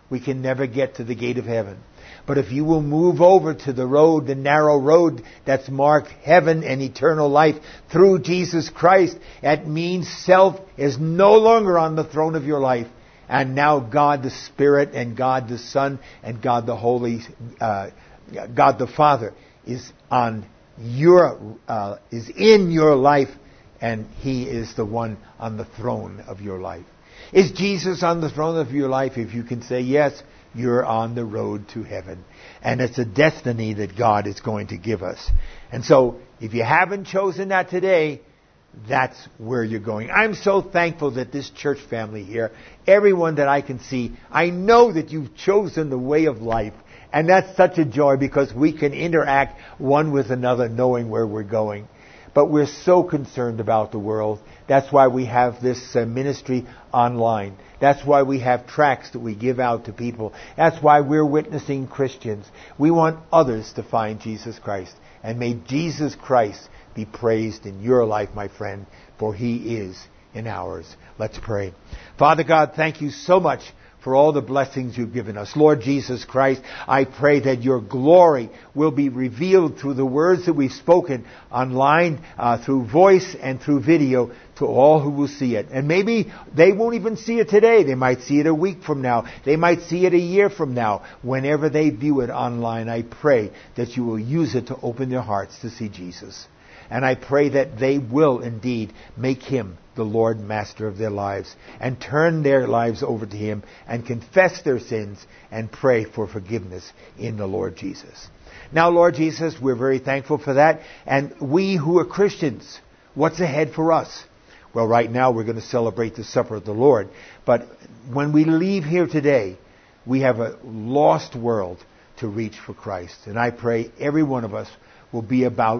we can never get to the gate of heaven. But if you will move over to the road, the narrow road that's marked heaven and eternal life through Jesus Christ, that means self is no longer on the throne of your life. And now God the Spirit and God the Son and God the Holy, uh, God the Father is on your, uh, is in your life, and He is the one on the throne of your life. Is Jesus on the throne of your life? If you can say yes, you're on the road to heaven. And it's a destiny that God is going to give us. And so, if you haven't chosen that today, that's where you're going. I'm so thankful that this church family here, everyone that I can see, I know that you've chosen the way of life. And that's such a joy because we can interact one with another knowing where we're going. But we're so concerned about the world. That's why we have this uh, ministry online. That's why we have tracts that we give out to people. That's why we're witnessing Christians. We want others to find Jesus Christ. And may Jesus Christ be praised in your life, my friend, for He is in ours. Let's pray. Father God, thank you so much for all the blessings you've given us. Lord Jesus Christ, I pray that your glory will be revealed through the words that we've spoken online, uh, through voice and through video, to all who will see it. And maybe they won't even see it today. They might see it a week from now. They might see it a year from now. Whenever they view it online, I pray that you will use it to open their hearts to see Jesus. And I pray that they will indeed make Him the Lord Master of their lives and turn their lives over to Him and confess their sins and pray for forgiveness in the Lord Jesus. Now, Lord Jesus, we're very thankful for that. And we who are Christians, what's ahead for us? Well, right now we're going to celebrate the supper of the Lord. But when we leave here today, we have a lost world to reach for Christ. And I pray every one of us will be about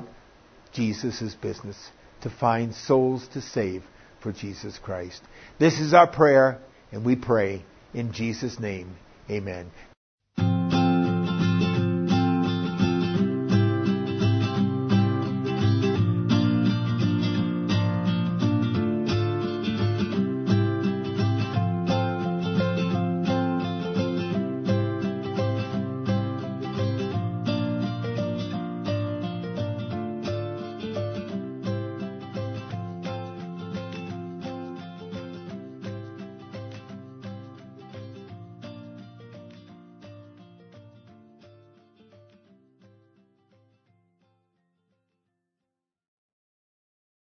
Jesus' business, to find souls to save for Jesus Christ. This is our prayer, and we pray in Jesus' name. Amen.